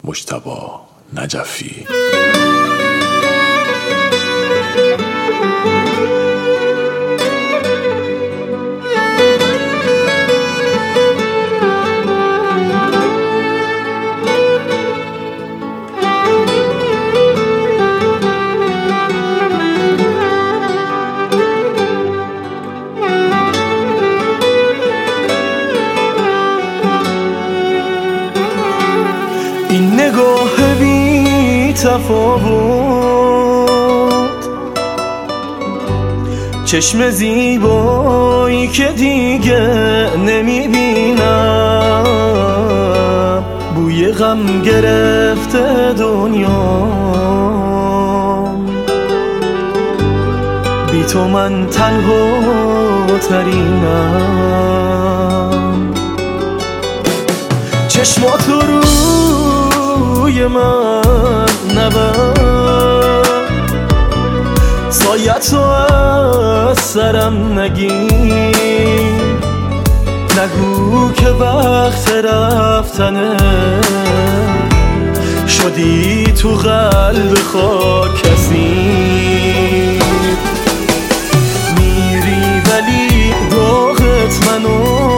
مجتبی نجفی. این نگاه بی تفاوت، چشم زیبایی که دیگه نمیبینم، بوی غم گرفته دنیا، بی تو من تنها ترینم. چشمات روی من نبر، سایت رو از سرم نگیر، نگو که وقت رفتنه، شدی تو قلب خاک کسی. میری ولی داغت منو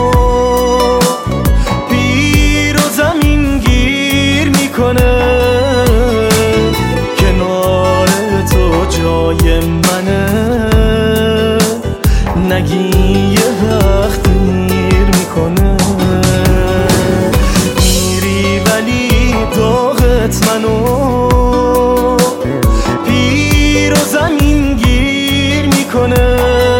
پیر و زمین گیر میکنه، کنار تو جای منه، نگی یه وقت دیر میکنه. میری ولی داغت منو پیر و زمین گیر میکنه،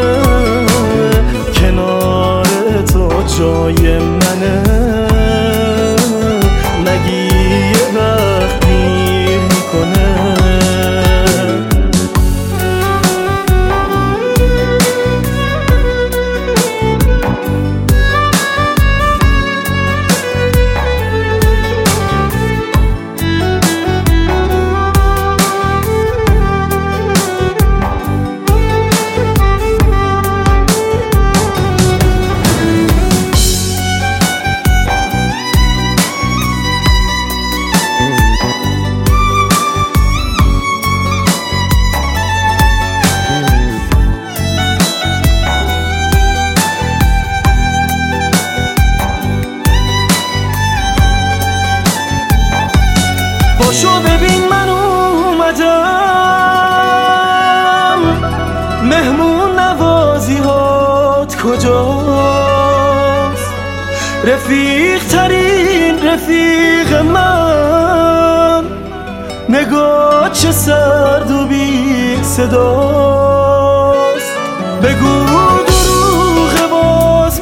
کنار تو جای منه، نگی یه وقت دیر میکنه. پاشو ببین من اومدم، مهمون نوازی هات کجاست؟ رفیق ترین رفیق من، نگاه چه سرد و بی صداست. بگو دروغ باز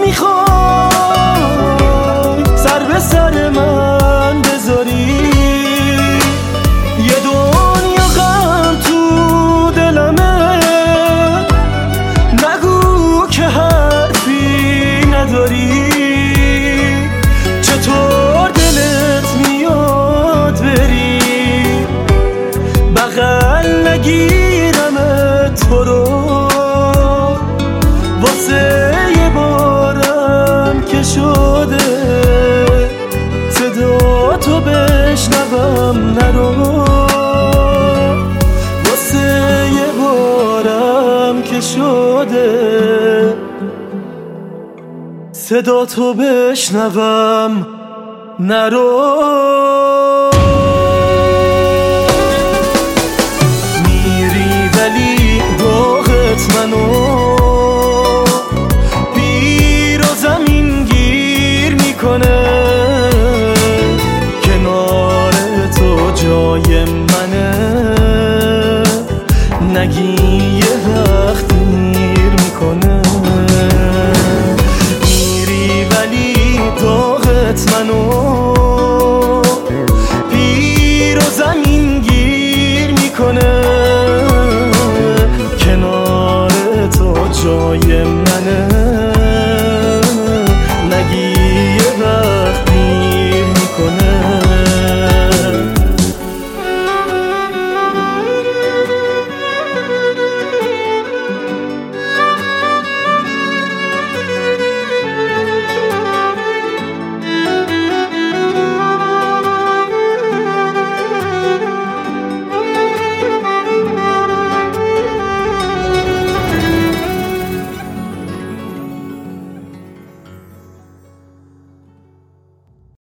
میخوای سر به سر من بذاری، یه دنیا غم تو دلمه، نگو که حرفی نداری. چطور دلت میاد بری بغل نگیرم تو رو، واسه یه بارم که شده صدا تو بشنوم نرو، واسه یه بارم که شده صدا تو بشنوم نرو.